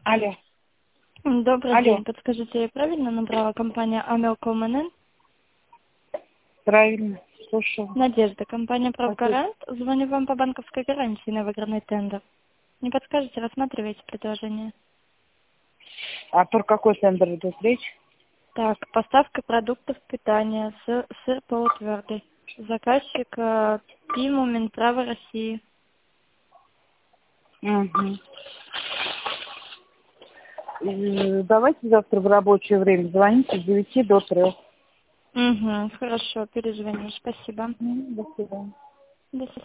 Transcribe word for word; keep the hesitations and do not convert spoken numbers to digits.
Алло. Добрый Алло. день. Подскажите, я правильно набрала компания Амел Команен? Правильно. Слушаю. Надежда, компания Спасибо. Правгарант. Звоню вам по банковской гарантии на выигранный тендер. Не подскажете, рассматриваете предложение? А про какой тендер идет речь? Так, поставка продуктов питания, сыр, сыр полутвердый. Заказчик э, ПИМУ Минздрава России. Угу. Э, Давайте завтра в рабочее время звоните с девяти до трех. Угу, хорошо, перезвоню. Спасибо. До свидания. До свидания.